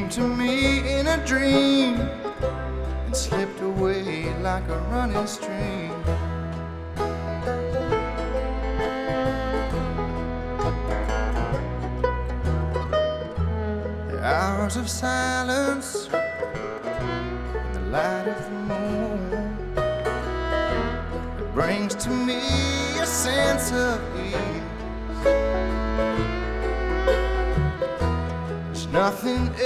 came to me in a dream and slipped away like a running stream. The hours of silence, the light of the moon, it brings to me a sense of ease. There's nothing